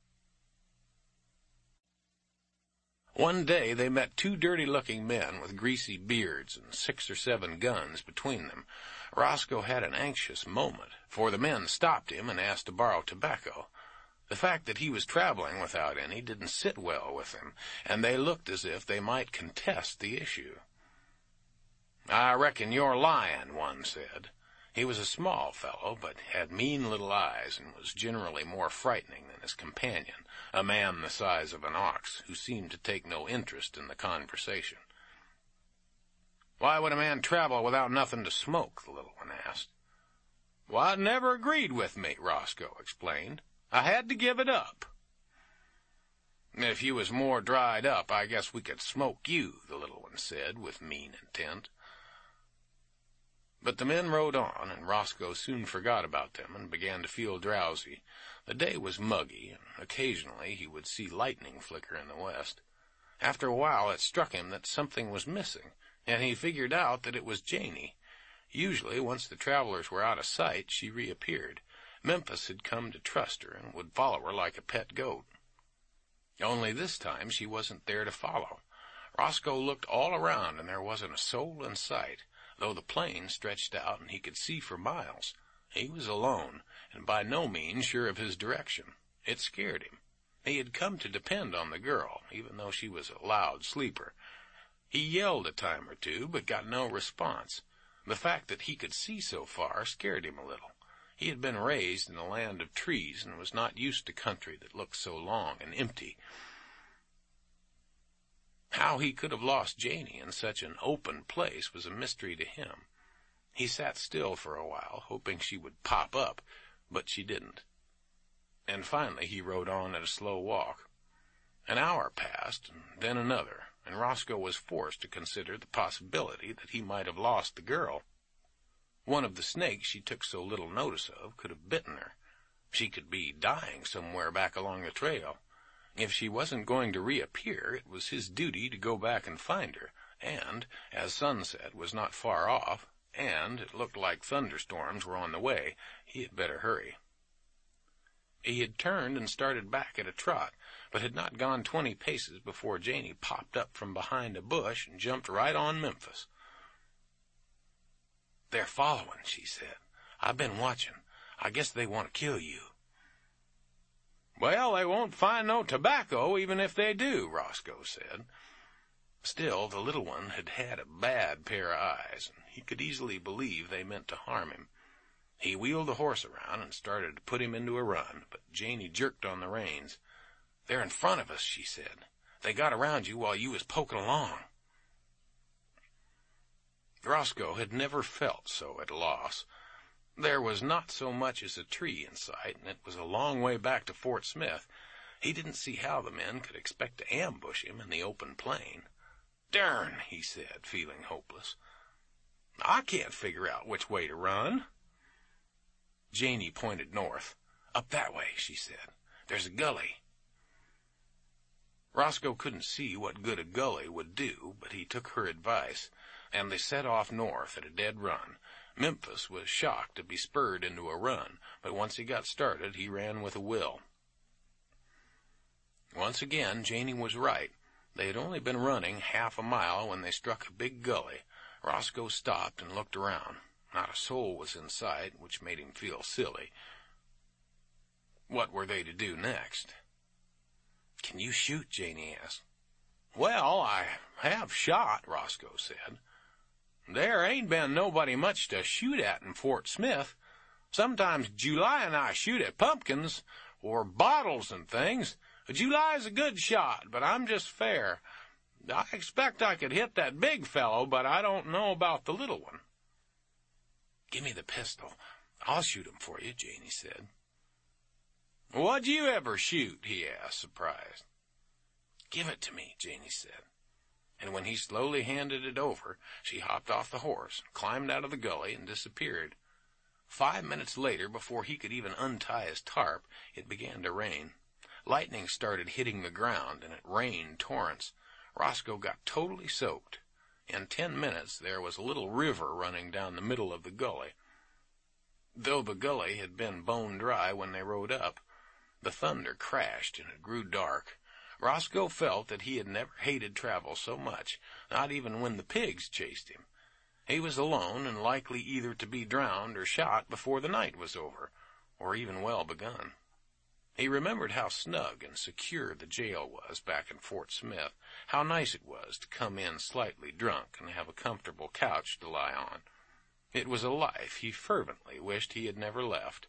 One day they met two dirty-looking men with greasy beards and six or seven guns between them. Roscoe had an anxious moment, for the men stopped him and asked to borrow tobacco. The fact that he was traveling without any didn't sit well with them, and they looked as if they might contest the issue. "I reckon you're lying," one said. He was a small fellow, but had mean little eyes and was generally more frightening than his companion, a man the size of an ox, who seemed to take no interest in the conversation. "Why would a man travel without nothing to smoke?" the little one asked. "Well, it never agreed with me," Roscoe explained. "I had to give it up." "If you was more dried up, I guess we could smoke you," the little one said with mean intent. But the men rode on, and Roscoe soon forgot about them and began to feel drowsy. The day was muggy, and occasionally he would see lightning flicker in the west. After a while it struck him that something was missing, and he figured out that it was Janey. Usually, once the travelers were out of sight, she reappeared. Memphis had come to trust her and would follow her like a pet goat. Only this time she wasn't there to follow. Roscoe looked all around, and there wasn't a soul in sight, though the plain stretched out and he could see for miles. He was alone, and by no means sure of his direction. It scared him. He had come to depend on the girl, even though she was a loud sleeper. He yelled a time or two, but got no response. The fact that he could see so far scared him a little. He had been raised in a land of trees and was not used to country that looked so long and empty. How he could have lost Janey in such an open place was a mystery to him. He sat still for a while, hoping she would pop up, but she didn't. And finally he rode on at a slow walk. An hour passed, and then another, and Roscoe was forced to consider the possibility that he might have lost the girl. One of the snakes she took so little notice of could have bitten her. She could be dying somewhere back along the trail. If she wasn't going to reappear, it was his duty to go back and find her, and, as sunset was not far off, and it looked like thunderstorms were on the way, he had better hurry. He had turned and started back at a trot, but had not gone twenty paces before Janey popped up from behind a bush and jumped right on Memphis. "They're following," she said. "I've been watching. I guess they want to kill you." "Well, they won't find no tobacco, even if they do," Roscoe said. Still, the little one had had a bad pair of eyes, and he could easily believe they meant to harm him. He wheeled the horse around and started to put him into a run, but Janey jerked on the reins. "They're in front of us," she said. "They got around you while you was poking along." Roscoe had never felt so at a loss. There was not so much as a tree in sight, and it was a long way back to Fort Smith. He didn't see how the men could expect to ambush him in the open plain. "Darn," he said, feeling hopeless. "I can't figure out which way to run." Janey pointed north. "Up that way," she said. "There's a gully." Roscoe couldn't see what good a gully would do, but he took her advice, and they set off north at a dead run. Memphis was shocked to be spurred into a run, but once he got started, he ran with a will. Once again, Janey was right. They had only been running half a mile when they struck a big gully. Roscoe stopped and looked around. Not a soul was in sight, which made him feel silly. What were they to do next? "Can you shoot?" Janey asked. "Well, I have shot," Roscoe said. "There ain't been nobody much to shoot at in Fort Smith. Sometimes July and I shoot at pumpkins or bottles and things. July's a good shot, but I'm just fair. I expect I could hit that big fellow, but I don't know about the little one." "Give me the pistol. I'll shoot him for you," Janey said. "What'd you ever shoot?" he asked, surprised. "Give it to me," Janey said. And when he slowly handed it over, she hopped off the horse, climbed out of the gully, and disappeared. Five minutes later, before he could even untie his tarp, it began to rain. Lightning started hitting the ground, and it rained torrents. Roscoe got totally soaked. In ten minutes, there was a little river running down the middle of the gully. Though the gully had been bone dry when they rode up, the thunder crashed and it grew dark. Roscoe felt that he had never hated travel so much, not even when the pigs chased him. He was alone and likely either to be drowned or shot before the night was over, or even well begun. He remembered how snug and secure the jail was back in Fort Smith, how nice it was to come in slightly drunk and have a comfortable couch to lie on. It was a life he fervently wished he had never left.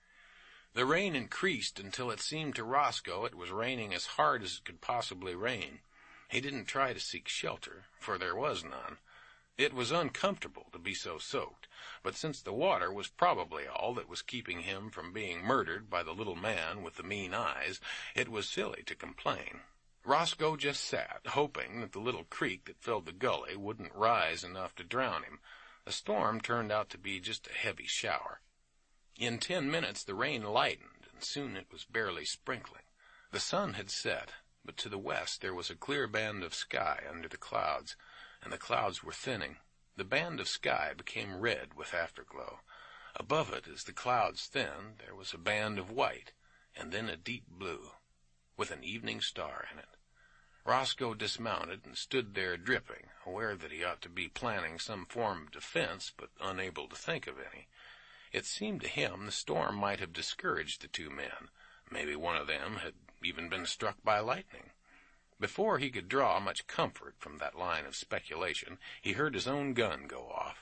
The rain increased until it seemed to Roscoe it was raining as hard as it could possibly rain. He didn't try to seek shelter, for there was none. It was uncomfortable to be so soaked, but since the water was probably all that was keeping him from being murdered by the little man with the mean eyes, it was silly to complain. Roscoe just sat, hoping that the little creek that filled the gully wouldn't rise enough to drown him. The storm turned out to be just a heavy shower. In ten minutes the rain lightened, and soon it was barely sprinkling. The sun had set, but to the west there was a clear band of sky under the clouds, and the clouds were thinning. The band of sky became red with afterglow. Above it, as the clouds thinned, there was a band of white, and then a deep blue, with an evening star in it. Roscoe dismounted and stood there dripping, aware that he ought to be planning some form of defense, but unable to think of any. It seemed to him the storm might have discouraged the two men. Maybe one of them had even been struck by lightning. Before he could draw much comfort from that line of speculation, he heard his own gun go off.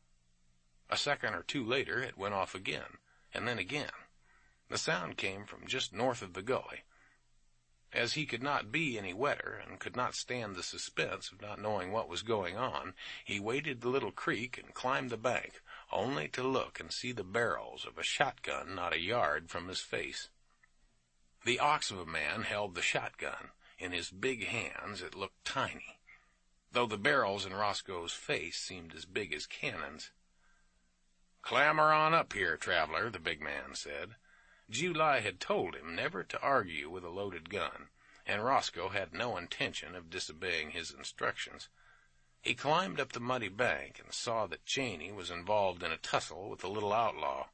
A second or two later it went off again, and then again. The sound came from just north of the gully. As he could not be any wetter and could not stand the suspense of not knowing what was going on, he waded the little creek and climbed the bank, only to look and see the barrels of a shotgun not a yard from his face. The ox of a man held the shotgun. In his big hands it looked tiny, though the barrels in Roscoe's face seemed as big as cannons. "Clamber on up here, traveler," the big man said. July had told him never to argue with a loaded gun, and Roscoe had no intention of disobeying his instructions. He climbed up the muddy bank and saw that Janey was involved in a tussle with the little outlaw.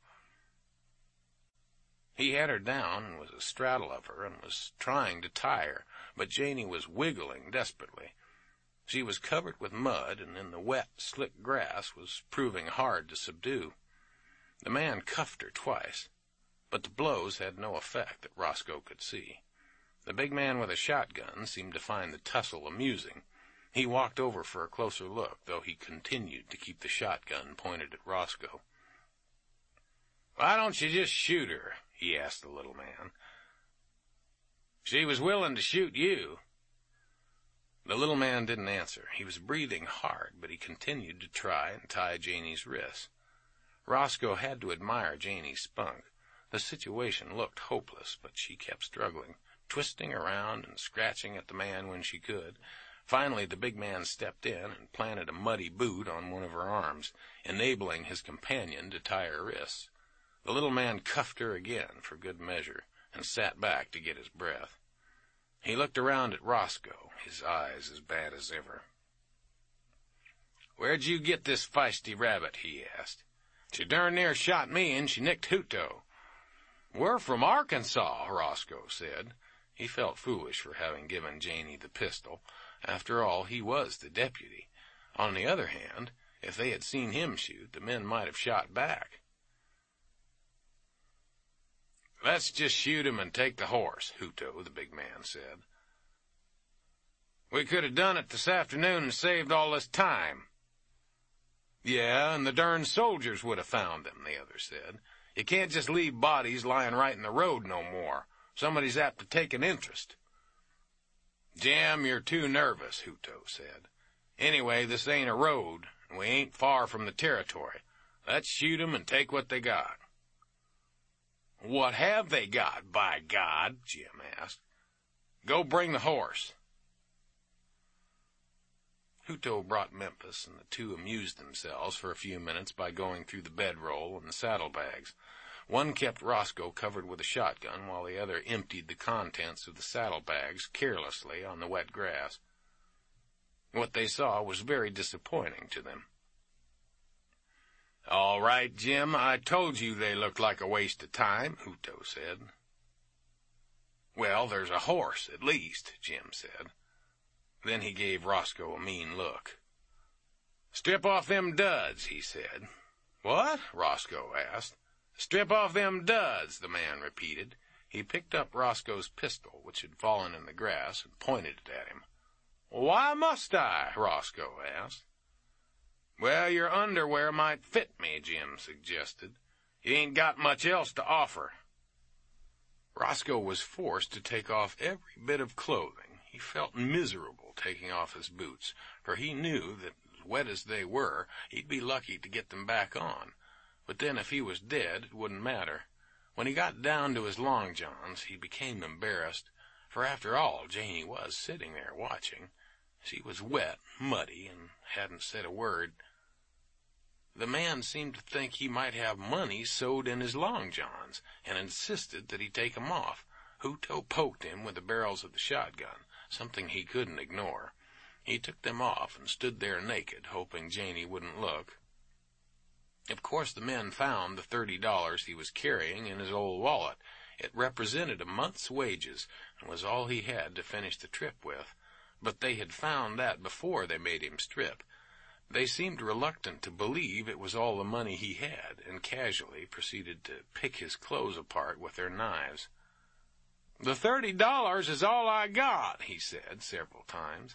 He had her down and was astraddle of her and was trying to tie her, but Janey was wiggling desperately. She was covered with mud, and in the wet, slick grass was proving hard to subdue. The man cuffed her twice, but the blows had no effect that Roscoe could see. The big man with a shotgun seemed to find the tussle amusing. He walked over for a closer look, though he continued to keep the shotgun pointed at Roscoe. "Why don't you just shoot her?" he asked the little man. "She was willing to shoot you." The little man didn't answer. He was breathing hard, but he continued to try and tie Janey's wrists. Roscoe had to admire Janie's spunk. The situation looked hopeless, but she kept struggling, twisting around and scratching at the man when she could. Finally, the big man stepped in and planted a muddy boot on one of her arms, enabling his companion to tie her wrists. The little man cuffed her again for good measure and sat back to get his breath. He looked around at Roscoe, his eyes as bad as ever. "Where'd you get this feisty rabbit?" he asked. "She darn near shot me, and she nicked Hutto." "We're from Arkansas," Roscoe said. He felt foolish for having given Janie the pistol. After all, he was the deputy. On the other hand, if they had seen him shoot, the men might have shot back. "Let's just shoot him and take the horse," Hutto, the big man, said. "We could have done it this afternoon and saved all this time." "Yeah, and the darn soldiers would have found them," the other said. "You can't just leave bodies lying right in the road no more. Somebody's apt to take an interest." "Jim, you're too nervous," Hutto said. "Anyway, this ain't a road, and we ain't far from the territory. Let's shoot 'em and take what they got." "What have they got, by God?" Jim asked. "Go bring the horse." Hutto brought Memphis, and the two amused themselves for a few minutes by going through the bedroll and the saddlebags. One kept Roscoe covered with a shotgun, while the other emptied the contents of the saddlebags carelessly on the wet grass. What they saw was very disappointing to them. "All right, Jim, I told you they looked like a waste of time," Hutto said. "Well, there's a horse, at least," Jim said. Then he gave Roscoe a mean look. "Strip off them duds," he said. "What?" Roscoe asked. "Strip off them duds," the man repeated. He picked up Roscoe's pistol, which had fallen in the grass, and pointed it at him. "Why must I?" Roscoe asked. "Well, your underwear might fit me," Jim suggested. "You ain't got much else to offer." Roscoe was forced to take off every bit of clothing. He felt miserable taking off his boots, for he knew that, as wet as they were, he'd be lucky to get them back on. But then if he was dead, it wouldn't matter. When he got down to his long johns, he became embarrassed, for after all, Janie was sitting there watching. She was wet, muddy, and hadn't said a word. The man seemed to think he might have money sewed in his long johns, and insisted that he take 'em off. Hutto poked him with the barrels of the shotgun, something he couldn't ignore. He took them off and stood there naked, hoping Janie wouldn't look. Of course, the men found the thirty dollars he was carrying in his old wallet. It represented a month's wages, and was all he had to finish the trip with. But they had found that before they made him strip. They seemed reluctant to believe it was all the money he had, and casually proceeded to pick his clothes apart with their knives. "The thirty dollars is all I got," he said several times.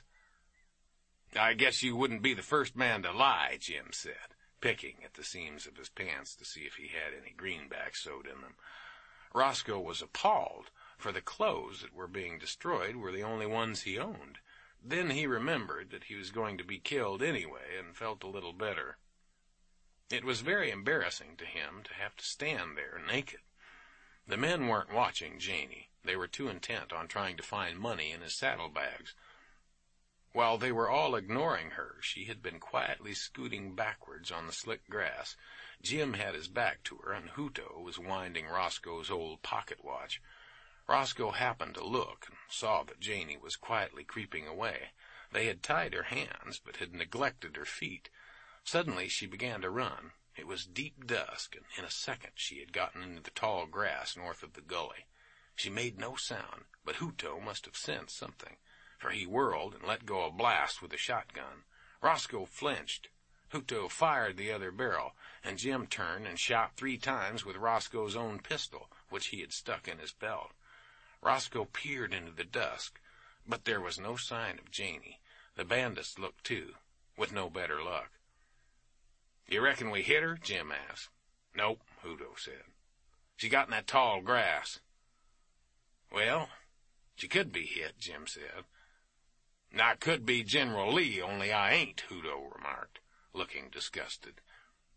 "I guess you wouldn't be the first man to lie," Jim said, picking at the seams of his pants to see if he had any greenbacks sewed in them. Roscoe was appalled, for the clothes that were being destroyed were the only ones he owned. Then he remembered that he was going to be killed anyway, and felt a little better. It was very embarrassing to him to have to stand there naked. The men weren't watching Janie. They were too intent on trying to find money in his saddlebags. While they were all ignoring her, she had been quietly scooting backwards on the slick grass. Jim had his back to her, and Hutto was winding Roscoe's old pocket watch. Roscoe happened to look and saw that Janie was quietly creeping away. They had tied her hands, but had neglected her feet. Suddenly she began to run. It was deep dusk, and in a second she had gotten into the tall grass north of the gully. She made no sound, but Hutto must have sensed something, for he whirled and let go a blast with a shotgun. Roscoe flinched. Hutto fired the other barrel, and Jim turned and shot three times with Roscoe's own pistol, which he had stuck in his belt. Roscoe peered into the dusk, but there was no sign of Janie. The bandits looked too, with no better luck. "You reckon we hit her?" Jim asked. "Nope," Hutto said. "She got in that tall grass." "Well, she could be hit," Jim said. "I could be General Lee, only I ain't," Hutto remarked, looking disgusted.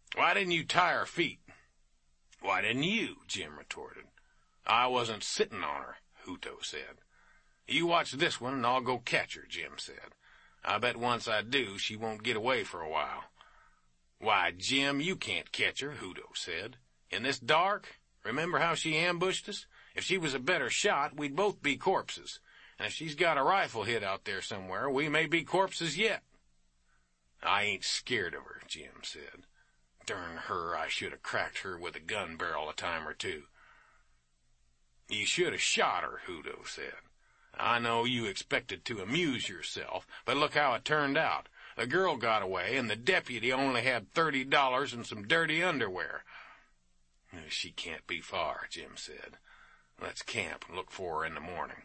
Why didn't you tie her feet? Why didn't you? Jim retorted. I wasn't sitting on her, Hutto said. You watch this one and I'll go catch her, Jim said. I bet once I do, she won't get away for a while. Why, Jim, you can't catch her, Hutto said. In this dark? Remember how she ambushed us? If she was a better shot, we'd both be corpses. And if she's got a rifle hid out there somewhere, we may be corpses yet. I ain't scared of her, Jim said. Darn her, I should have cracked her with a gun barrel a time or two. You should have shot her, Hutto said. I know you expected to amuse yourself, but look how it turned out. The girl got away, and the deputy only had thirty dollars and some dirty underwear. She can't be far, Jim said. Let's camp and look for her in the morning.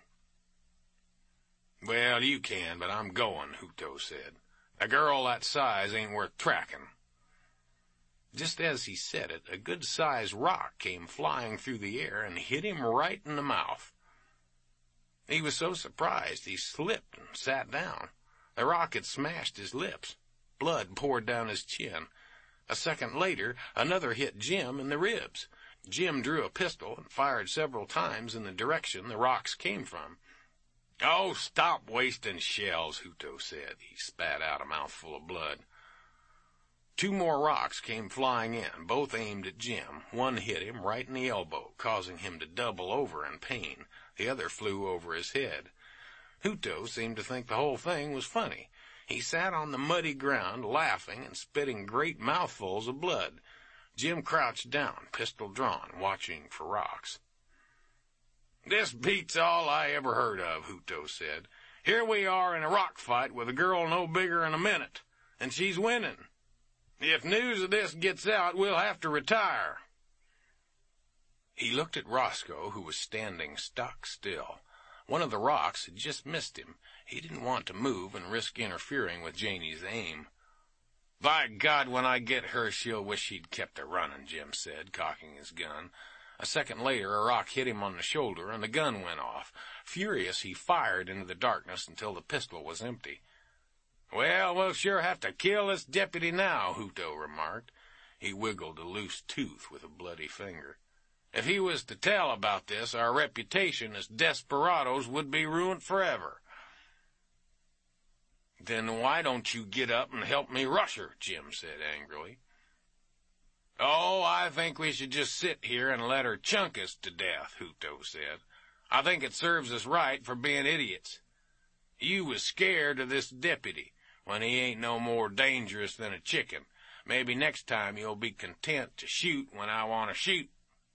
Well, you can, but I'm going, Hutto said. A girl that size ain't worth tracking. Just as he said it, a good-sized rock came flying through the air and hit him right in the mouth. He was so surprised he slipped and sat down. The rock had smashed his lips. Blood poured down his chin. A second later, another hit Jim in the ribs. Jim drew a pistol and fired several times in the direction the rocks came from. Oh, stop wasting shells, Hutto said. He spat out a mouthful of blood. Two more rocks came flying in, both aimed at Jim. One hit him right in the elbow, causing him to double over in pain. The other flew over his head. Hutto seemed to think the whole thing was funny. He sat on the muddy ground, laughing and spitting great mouthfuls of blood. Jim crouched down, pistol drawn, watching for rocks. This beats all I ever heard of, Hutto said. Here we are in a rock fight with a girl no bigger than a minute, and she's winning. If news of this gets out, we'll have to retire. He looked at Roscoe, who was standing stock still. One of the rocks had just missed him. He didn't want to move and risk interfering with Janie's aim. By God, when I get her, she'll wish she'd kept her running, Jim said, cocking his gun. A second later, a rock hit him on the shoulder, and the gun went off. Furious, he fired into the darkness until the pistol was empty. Well, we'll sure have to kill this deputy now, Hutto remarked. He wiggled a loose tooth with a bloody finger. If he was to tell about this, our reputation as desperados would be ruined forever. Then why don't you get up and help me rush her, Jim said angrily. Oh, I think we should just sit here and let her chunk us to death, Hutto said. I think it serves us right for being idiots. You was scared of this deputy when he ain't no more dangerous than a chicken. Maybe next time you'll be content to shoot when I want to shoot.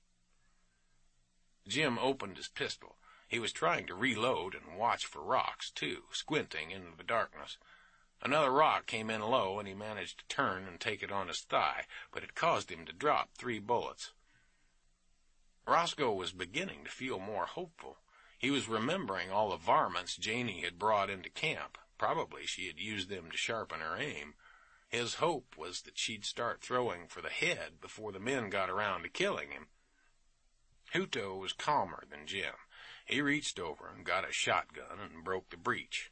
Jim opened his pistol. He was trying to reload and watch for rocks, too, squinting into the darkness. Another rock came in low, and he managed to turn and take it on his thigh, but it caused him to drop three bullets. Roscoe was beginning to feel more hopeful. He was remembering all the varmints Janie had brought into camp. Probably she had used them to sharpen her aim. His hope was that she'd start throwing for the head before the men got around to killing him. Hutto was calmer than Jim. He reached over and got a shotgun and broke the breech.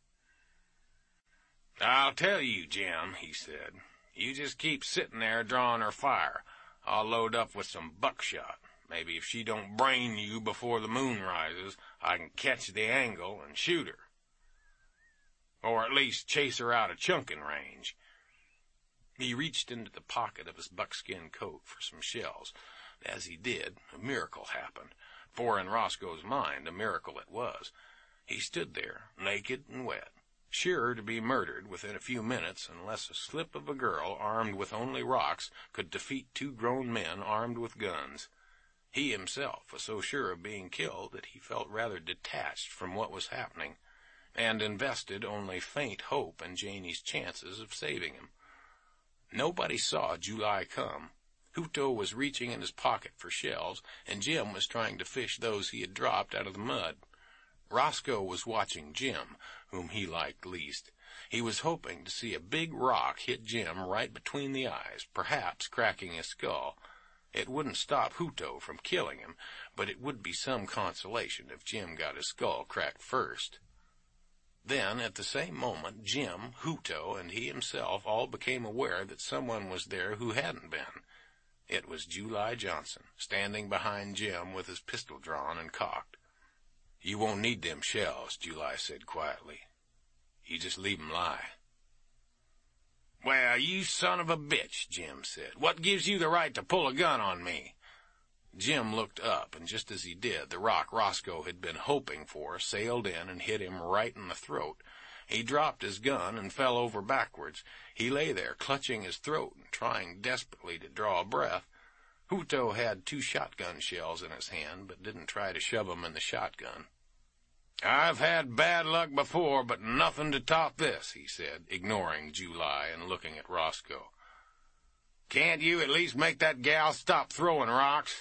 I'll tell you, Jim, he said. You just keep sitting there drawing her fire. I'll load up with some buckshot. Maybe if she don't brain you before the moon rises, I can catch the angle and shoot her. Or at least chase her out of chunking range. He reached into the pocket of his buckskin coat for some shells. As he did, a miracle happened, for in Roscoe's mind a miracle it was. He stood there, naked and wet, sure to be murdered within a few minutes unless a slip of a girl armed with only rocks could defeat two grown men armed with guns. He himself was so sure of being killed that he felt rather detached from what was happening, and invested only faint hope in Janie's chances of saving him. Nobody saw July come. Hutto was reaching in his pocket for shells, and Jim was trying to fish those he had dropped out of the mud. Roscoe was watching Jim, whom he liked least. He was hoping to see a big rock hit Jim right between the eyes, perhaps cracking his skull. It wouldn't stop Hutto from killing him, but it would be some consolation if Jim got his skull cracked first. Then, at the same moment, Jim, Hutto, and he himself all became aware that someone was there who hadn't been. It was July Johnson, standing behind Jim with his pistol drawn and cocked. "You won't need them shells," July said quietly. "You just leave 'em lie." "Well, you son of a bitch," Jim said. "What gives you the right to pull a gun on me?" Jim looked up, and just as he did, the rock Roscoe had been hoping for sailed in and hit him right in the throat. He dropped his gun and fell over backwards. He lay there, clutching his throat and trying desperately to draw a breath. Hutto had two shotgun shells in his hand, but didn't try to shove 'em in the shotgun. "I've had bad luck before, but nothing to top this," he said, ignoring July and looking at Roscoe. "Can't you at least make that gal stop throwing rocks?"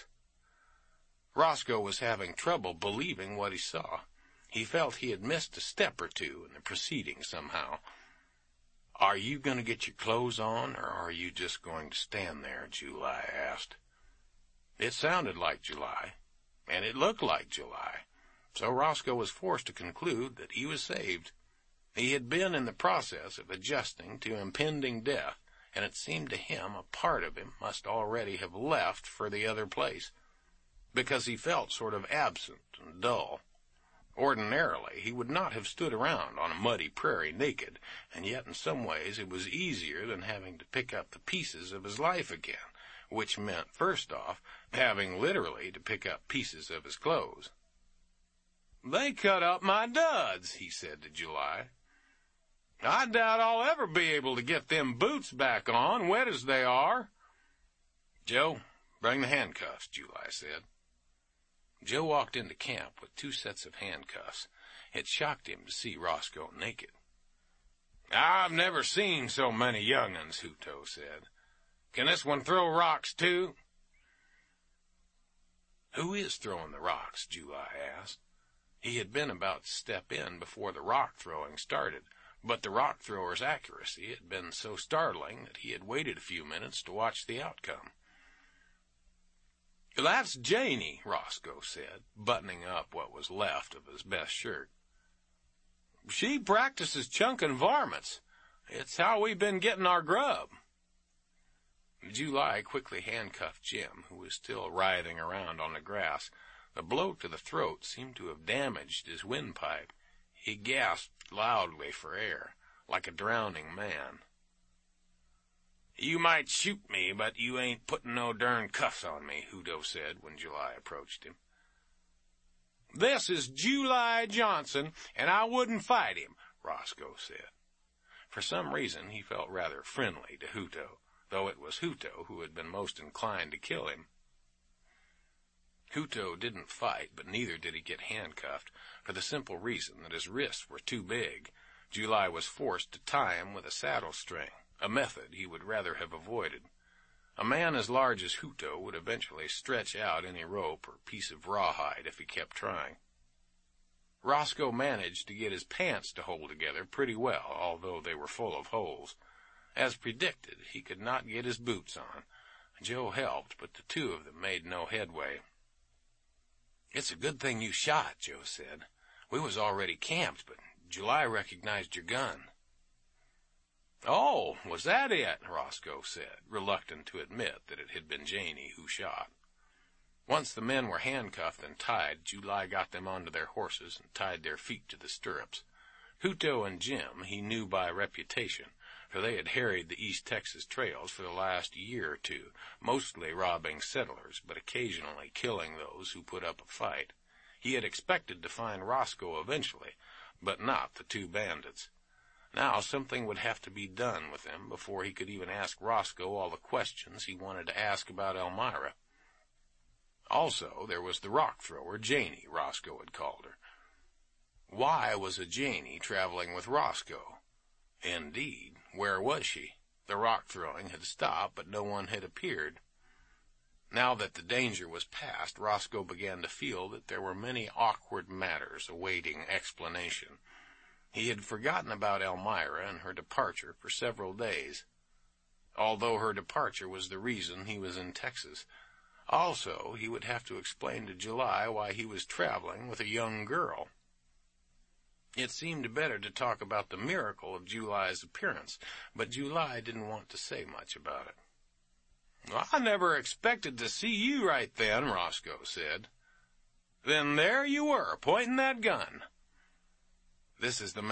Roscoe was having trouble believing what he saw. He felt he had missed a step or two in the proceedings somehow. "Are you going to get your clothes on, or are you just going to stand there?" July asked. It sounded like July, and it looked like July, so Roscoe was forced to conclude that he was saved. He had been in the process of adjusting to impending death, and it seemed to him a part of him must already have left for the other place, because he felt sort of absent and dull. Ordinarily, he would not have stood around on a muddy prairie naked, and yet in some ways it was easier than having to pick up the pieces of his life again, which meant, first off, having literally to pick up pieces of his clothes. "They cut up my duds," he said to July. "I doubt I'll ever be able to get them boots back on, wet as they are." "Joe, bring the handcuffs," July said. Joe walked into camp with two sets of handcuffs. It shocked him to see Roscoe naked. "I've never seen so many young'uns," Hutto said. "Can this one throw rocks, too?" "Who is throwing the rocks?" July asked. He had been about to step in before the rock throwing started, but the rock thrower's accuracy had been so startling that he had waited a few minutes to watch the outcome. "That's Janie," Roscoe said, buttoning up what was left of his best shirt. "She practices chunking varmints. It's how we've been getting our grub." July quickly handcuffed Jim, who was still writhing around on the grass. The blow to the throat seemed to have damaged his windpipe. He gasped loudly for air, like a drowning man. "You might shoot me, but you ain't putting no darn cuffs on me," Hutto said when July approached him. "This is July Johnson, and I wouldn't fight him," Roscoe said. For some reason he felt rather friendly to Hutto, though it was Hutto who had been most inclined to kill him. Hutto didn't fight, but neither did he get handcuffed, for the simple reason that his wrists were too big. July was forced to tie him with a saddle string, a method he would rather have avoided. A man as large as Hutto would eventually stretch out any rope or piece of rawhide if he kept trying. Roscoe managed to get his pants to hold together pretty well, although they were full of holes. As predicted, he could not get his boots on. Joe helped, but the two of them made no headway. "It's a good thing you shot," Joe said. "We was already camped, but July recognized your gun." "Oh, was that it?" Roscoe said, reluctant to admit that it had been Janie who shot. Once the men were handcuffed and tied, July got them onto their horses and tied their feet to the stirrups. Hutto and Jim he knew by reputation, for they had harried the East Texas trails for the last year or two, mostly robbing settlers, but occasionally killing those who put up a fight. He had expected to find Roscoe eventually, but not the two bandits. Now something would have to be done with him before he could even ask Roscoe all the questions he wanted to ask about Elmira. Also, there was the rock thrower, Janie, Roscoe had called her. Why was a Janie traveling with Roscoe? Indeed, where was she? The rock throwing had stopped, but no one had appeared. Now that the danger was past, Roscoe began to feel that there were many awkward matters awaiting explanation. He had forgotten about Elmira and her departure for several days, although her departure was the reason he was in Texas. Also, he would have to explain to July why he was traveling with a young girl. It seemed better to talk about the miracle of July's appearance, but July didn't want to say much about it. "Well, I never expected to see you right then," Roscoe said. "Then there you were, pointing that gun." This is the